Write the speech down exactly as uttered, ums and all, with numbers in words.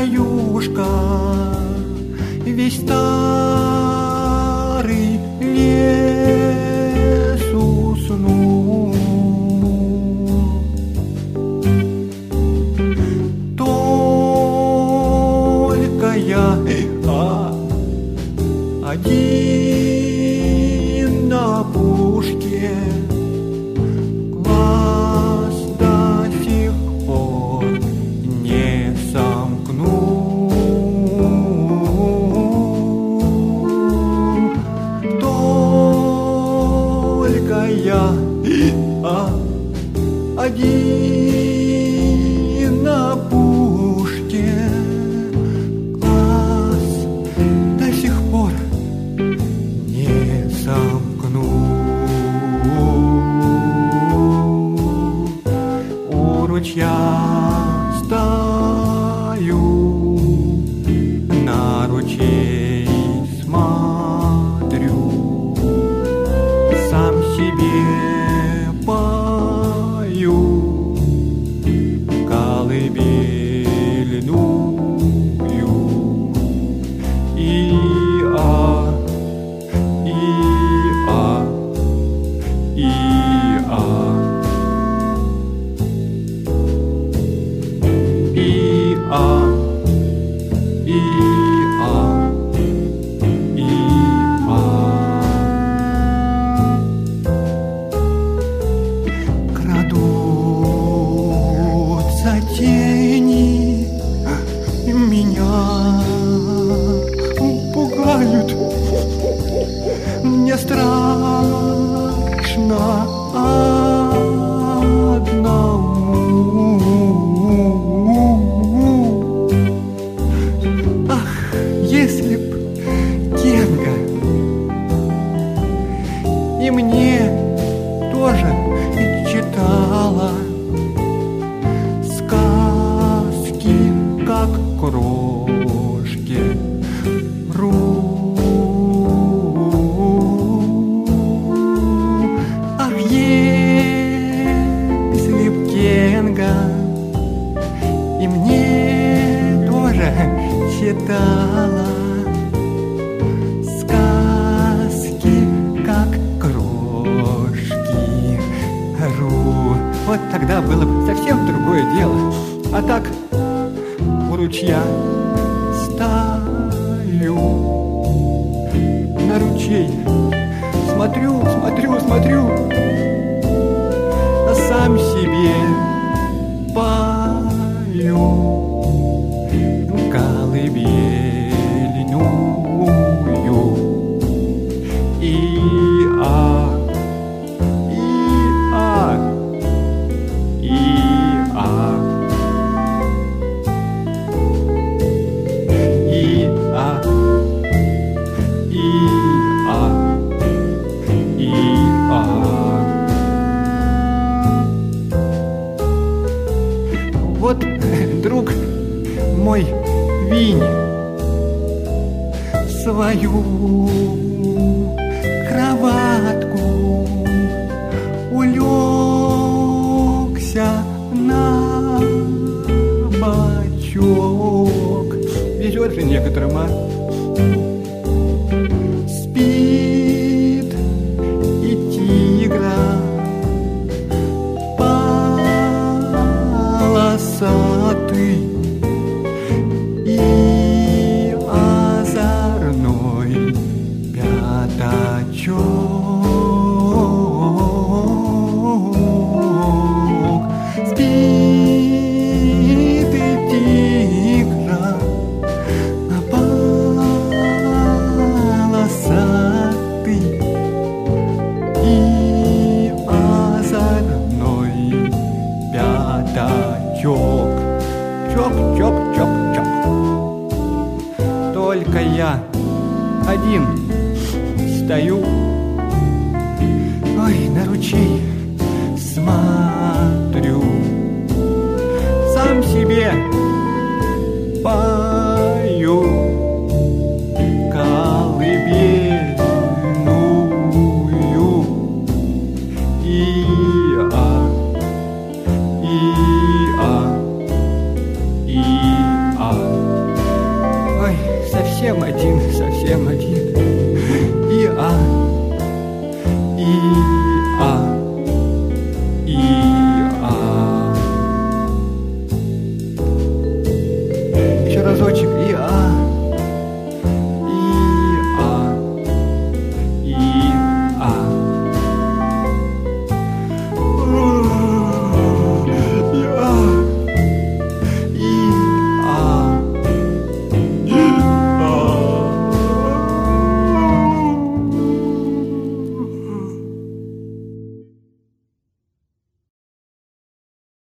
краюшка, весь старый лес уснул. Только я а, один на пушке, глаз до сих пор не сомкнул. Только я а, один на пушке, глаз до сих пор не сомкнул. У ручья стою, на ручей смотрю, сам себе пою колыбельную. И-а, и-а, и-а, и-а, и-а, и-а. Крадутся тени, меня пугают. Мне страшно одному. Ах, если б Генка и мне тоже читала сказки, как крошки ру. Ах, если б Генка и мне тоже читала сказки, как крошки ру. Вот тогда было бы совсем другое дело. А так у ручья стою, на ручей смотрю, смотрю, смотрю, а сам себе пою колыбельную. И-а, и-а, и-а, и-а, и-а, и-а. Вот друг мой Винни свою кроватку улегся на бочок. Везет же некоторым, а? Спит и тигра полосатый и озорной пятачок. Спит и тигра полосатый и озорной пятачок. Чоп-чоп-чоп-чоп. Только я один стою, ой, на ручей смотрю, сам себе пою колыбельную. И-а, и-а, и-а. совсем один, совсем один. И а, и а, и а. Еще разочек, и а.